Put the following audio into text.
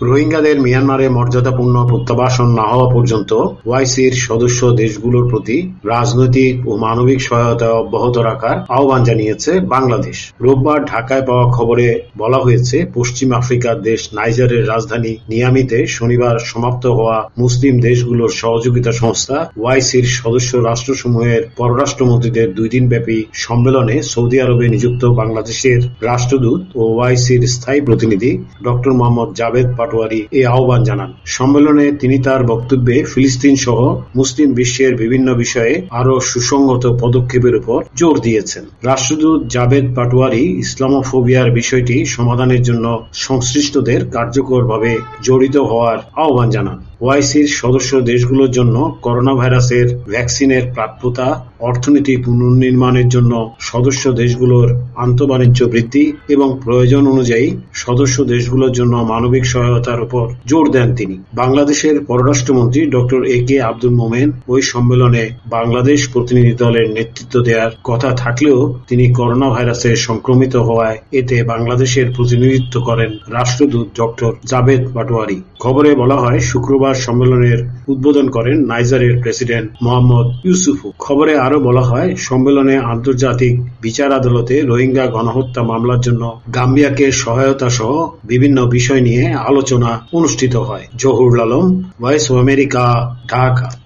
রোহিঙ্গাদের মিয়ানমারে মর্যাদাপূর্ণ প্রত্যাবাসন না হওয়া পর্যন্ত ওআইসির সদস্য দেশগুলোর প্রতি রাজনৈতিক ও মানবিক সহায়তা অব্যাহত রাখার আহ্বান জানিয়েছে বাংলাদেশ। রোববার ঢাকায় পাওয়া খবরে বলা হয়েছে, পশ্চিম আফ্রিকার দেশ নাইজারের রাজধানী নিয়ামিতে শনিবার সমাপ্ত হওয়া মুসলিম দেশগুলোর সহযোগিতা সংস্থা ওআইসির সদস্য রাষ্ট্রসমূহের পররাষ্ট্রমন্ত্রীদের 2 দিনব্যাপী সম্মেলনে সৌদি আরবে নিযুক্ত বাংলাদেশের রাষ্ট্রদূত ও ওআইসির স্থায়ী প্রতিনিধি ড. মোহাম্মদ জাভেদ পাটোয়ারি এ আহ্বান জানান। সম্মেলনে তিনি তার বক্তব্যে ফিলিস্তিন সহ মুসলিম বিশ্বের বিভিন্ন বিষয়ে আরও সুসংহত পদক্ষেপের উপর জোর দিয়েছেন। রাষ্ট্রদূত জাভেদ পাটোয়ারি ইসলামোফোবিয়ার বিষয়টি সমাধানের জন্য সংশ্লিষ্টদের কার্যকরভাবে জড়িত হওয়ার আহ্বান জানান। ওআইসির সদস্য দেশগুলোর জন্য করোনা ভাইরাসের ভ্যাকসিনের প্রাপ্যতা, অর্থনীতি পুনর্নির্মাণের জন্য সদস্য দেশগুলোর আন্তঃবাণিজ্য বৃদ্ধি এবং প্রয়োজন অনুযায়ী সদস্য দেশগুলোর জন্য মানবিক সহায়তার উপর জোর দেন তিনি। বাংলাদেশের পররাষ্ট্রমন্ত্রী ড. এ কে আব্দুল মোমেন ওই সম্মেলনে বাংলাদেশ প্রতিনিধি দলের নেতৃত্ব দেওয়ার কথা থাকলেও তিনি করোনা ভাইরাসে সংক্রমিত হওয়ায় এতে বাংলাদেশের প্রতিনিধিত্ব করেন রাষ্ট্রদূত ড. জাভেদ পাটোয়ারি। খবরে বলা হয়, শুক্রবার সম্মেলনের উদ্বোধন করেন নাইজারের প্রেসিডেন্ট মোহাম্মদ ইউসুফু। খবরে আরো বলা হয়, সম্মেলনে আন্তর্জাতিক বিচার আদালতে রোহিঙ্গা গণহত্যা মামলার জন্য গাম্বিয়াকে সহায়তা সহ বিভিন্ন বিষয় নিয়ে আলোচনা অনুষ্ঠিত হয়। Zahurul Alam, Voice of America, Dhaka.